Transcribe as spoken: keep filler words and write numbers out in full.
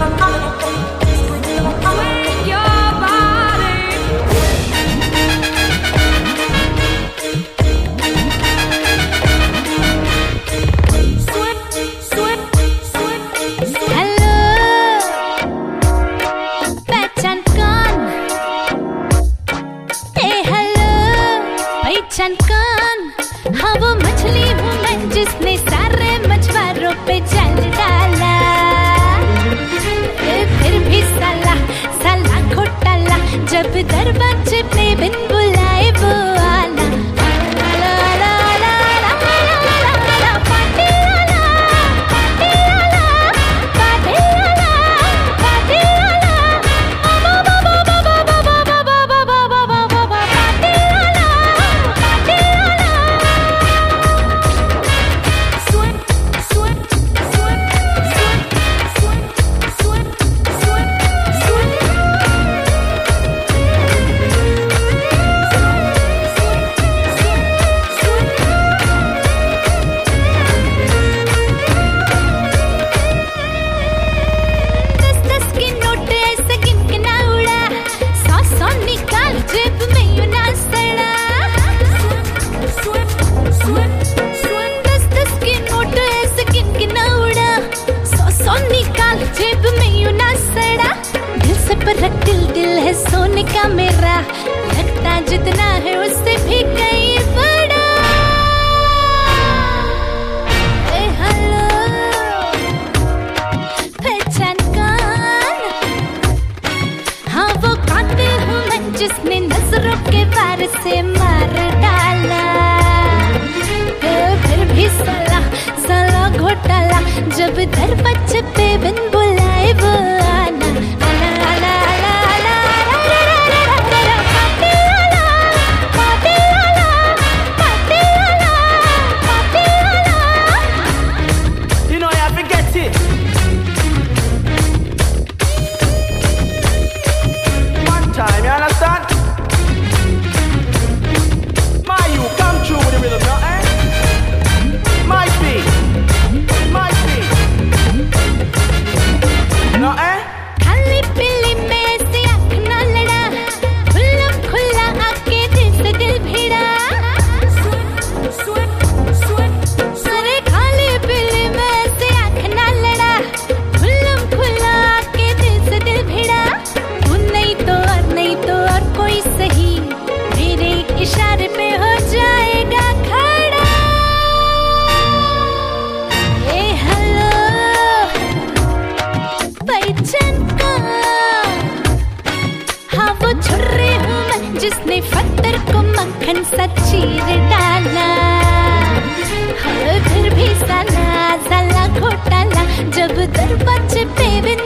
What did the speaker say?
कौन? हाँ वो मछली हूँ मैं जिसने सारे मछुआरों पे जाल डाला। फिर भी साला साला घोटाला, जब दरवाजे पे बिन बुलाए वो आला। दिल दिल है सोने का मेरा, लगता जितना है उससे भी कहीं बड़ा। ए हेलो पहचान कौन? हाँ वो कातिल हूँ मैं जिसने नजरों के वार से मार डाला। फिर भी साला साला घोटाला, जब दरवाजे पे बिन बुलाए वो आना। इशारे पे हो जाएगा खड़ा। ए हेलो पहचान कौन? हाँ वो छुर्रे हूँ मैं जिसने फत्तर को मक्खन सा चीर डाला। हाँ फिर भी साला साला घोटाला, जब दरवाजे पे बिन